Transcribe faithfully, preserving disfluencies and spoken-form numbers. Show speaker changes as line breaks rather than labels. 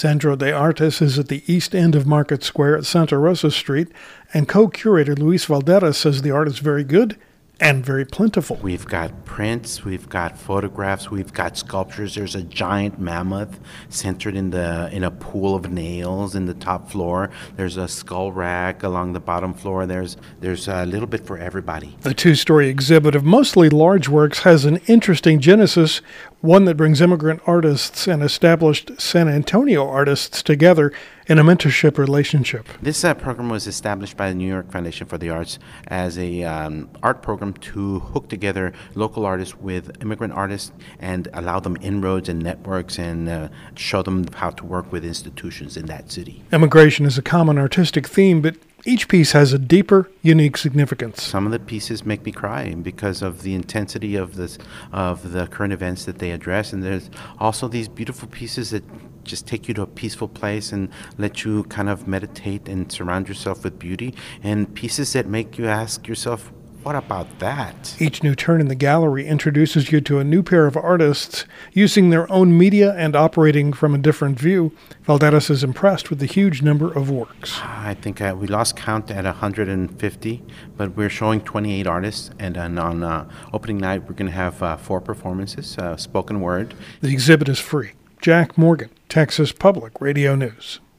Centro de Artes is at the east end of Market Square at Santa Rosa Street, and co-curator Luis Valderas says the art is very good and very plentiful.
We've got prints, we've got photographs, we've got sculptures. There's a giant mammoth centered in the in a pool of nails in the top floor. There's a skull rack along the bottom floor. There's there's a little bit for everybody.
The two-story exhibit of mostly large works has an interesting genesis, one that brings immigrant artists and established San Antonio artists together in a mentorship relationship.
This uh, program was established by the New York Foundation for the Arts as a um, art program to hook together local artists with immigrant artists and allow them inroads and networks and uh, show them how to work with institutions in that city.
Immigration is a common artistic theme, but each piece has a deeper, unique significance.
Some of the pieces make me cry because of the intensity of this, of the current events that they address, and there's also these beautiful pieces that just take you to a peaceful place and let you kind of meditate and surround yourself with beauty, and pieces that make you ask yourself, what about that?
Each new turn in the gallery introduces you to a new pair of artists using their own media and operating from a different view. Valderas is impressed with the huge number of works.
I think uh, we lost count at one hundred fifty, but we're showing twenty-eight artists, and uh, on uh, opening night we're going to have uh, four performances, uh, spoken word.
The exhibit is free. Jack Morgan, Texas Public Radio News.